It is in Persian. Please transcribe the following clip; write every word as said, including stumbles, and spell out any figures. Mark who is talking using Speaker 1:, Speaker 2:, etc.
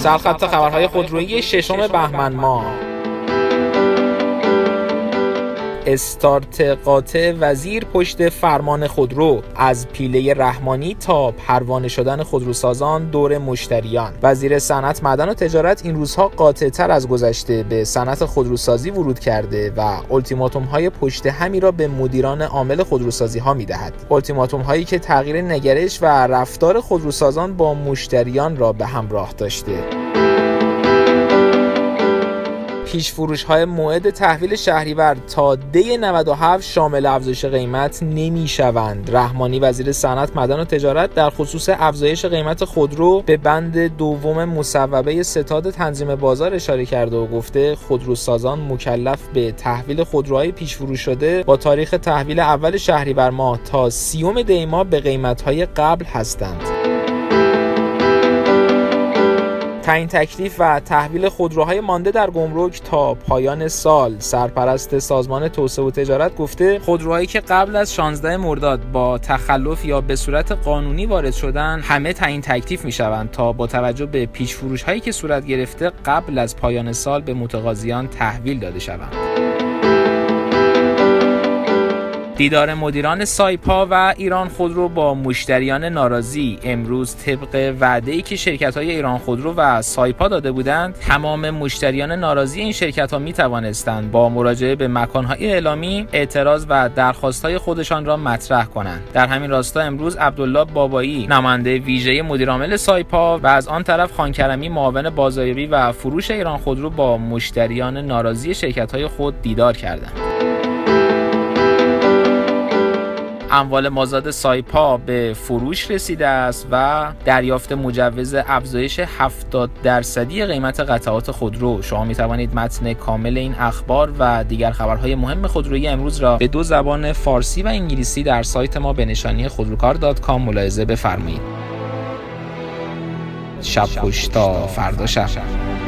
Speaker 1: سرخط خبرهای خودرویی ششم بهمن ماه. استارت قاطع وزیر پشت فرمان خودرو، از پیله رحمانی تا پروانه شدن خودروسازان دور مشتریان. وزیر صنعت، معدن و تجارت این روزها قاطع‌تر از گذشته به صنعت خودروسازی ورود کرده و التیماتوم های پشت همی را به مدیران عامل خودروسازی ها می‌دهد. التیماتوم هایی که تغییر نگرش و رفتار خودروسازان با مشتریان را به همراه داشته. پیش فروش های موعد تحویل شهریور تا دی نود و هفت شامل افزایش قیمت نمی شوند. رحمانی وزیر صنعت، معدن و تجارت در خصوص افزایش قیمت خودرو به بند دوم مصوبه ستاد تنظیم بازار اشاره کرده و گفته خودروسازان مکلف به تحویل خودروهای پیش فروش شده با تاریخ تحویل اول شهریور ماه تا سیوم دی ماه به قیمت های قبل هستند. تعیین تکلیف و تحویل خودروهای مانده در گمرک تا پایان سال. سرپرست سازمان توسعه و تجارت گفته خودروهایی که قبل از شانزده مرداد با تخلف یا به صورت قانونی وارد شدن همه تعیین تکلیف میشوند تا با توجه به پیش فروش هایی که صورت گرفته قبل از پایان سال به متقاضیان تحویل داده شوند. دیدار مدیران سایپا و ایران خودرو با مشتریان ناراضی. امروز طبق وعده‌ای که شرکت‌های ایران خودرو و سایپا داده بودند، تمام مشتریان ناراضی این شرکت‌ها می‌توانستند با مراجعه به مکان‌های اعلامی اعتراض و درخواست‌های خودشان را مطرح کنند. در همین راستا امروز عبدالله بابایی، نماینده ویژه مدیرعامل سایپا، و از آن طرف خان کرمی، معاون بازاریابی و فروش ایران خودرو، با مشتریان ناراضی شرکت‌های خود دیدار کردند. اموال مازاد سایپا به فروش رسیده است و دریافت مجوز افزایش هفتاد درصدی قیمت قطعات خودرو. شما می توانید متن کامل این اخبار و دیگر خبرهای مهم خودرویی امروز را به دو زبان فارسی و انگلیسی در سایت ما به نشانی خودروکار دات کام ملاحظه بفرمایید. شب خوش تا فردا شب.